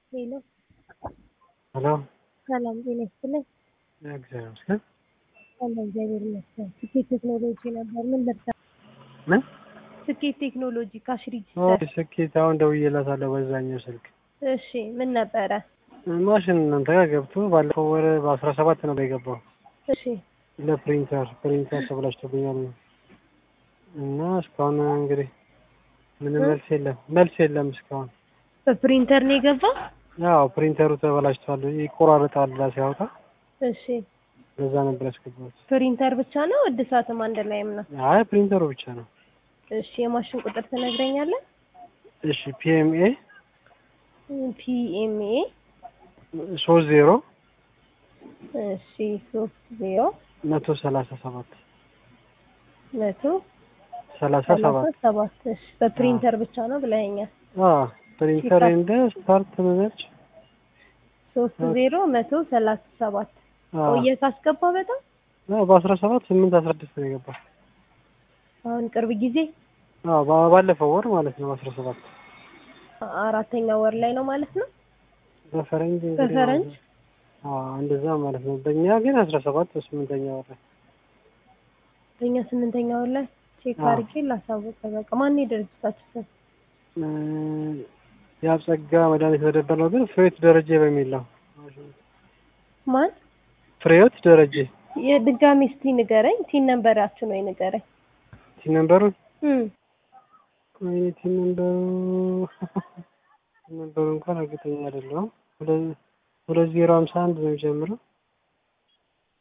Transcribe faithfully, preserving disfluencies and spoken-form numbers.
ሄሎ ሄሎ ሰላም ጤና ይስጥልኝ። እግዚአብሔር ይመስገን። ሰላም እግዚአብሔር ይመስገን። ስኬት ቴክኖሎጂ ነበር። ምን ልርዳ? ምን? ስኬት ቴክኖሎጂ ካሽ ኦኬ፣ ሪጅስተር። ስኬት አሁን ደውዬላታለሁ በዛኛው ስልክ። እሺ ምን ነበረ? ማሽን እናንተ ጋር ገብቶ ባለፈው ወር በአስራ ሰባት ነው የገባው እሺ ለፕሪንተር ፕሪንተር ተበላሽቶብኛል እና እስካሁን እንግዲህ ምንም እ? መልስ የለም መልስ የለም እስካሁን። በፕሪንተር ነው የገባው? ያው ፕሪንተሩ ተበላሽቷል፣ ይቆራረጣል ሲያወጣ። እሺ በዛ ነበር ያስገባሁት። ፕሪንተር ብቻ ነው እድሳትም አንድ ላይም ነው? አይ ፕሪንተሩ ብቻ ነው። እሺ የማሽን ቁጥር ትነግረኛለህ? እሺ ፒኤምኤ ፒኤምኤ ሶስት ዜሮ እሺ ሶስት ዜሮ መቶ ሰላሳ ሰባት መቶ ሰላሳ ሰላሳ ሰባት ሰባት እሺ በፕሪንተር ብቻ ነው ብለኸኛል። አዎ ፕሪንተር እንደ ስታርት ነች። ሶስት ዜሮ መቶ ሰላሳ ሰባት አዎ ቆየ ካስገባ በጣም አዎ በአስራ ሰባት ስምንት አስራ ስድስት ነው የገባው። አሁን ቅርብ ጊዜ አዎ ባ- ባለፈው ወር ማለት ነው በአስራ ሰባት አራተኛ ወር ላይ ነው ማለት ነው በፈረንጅ እንግዲህ በፈረንጅ። አዎ እንደዛ ማለት ነው። በእኛ ግን አስራ ሰባት ስምንተኛ ወር ላይ በእኛ ስምንተኛ ወር ላይ ቼክ አዎ አድርጌ ላሳውቅ። በቃ ማን የድርጅታችሁ ስም? እ ያጸጋ መድኃኒት መደብር ነው ግን ፍሬዎት ደረጀ በሚል ነው። ማን? ፍሬዎት ደረጀ። የድጋሚ እስቲ ንገረኝ። ቲን ነምበራችሁ ነው ንገረኝ። ቲን ነምበሩን እም ወይ ቲን ነምበሩ ቲን ነምበሩ እንኳን እርግጠኛ አይደለሁም። ሁለት ሁለት ዜሮ ሃምሳ አንድ ነው የሚጀምረው።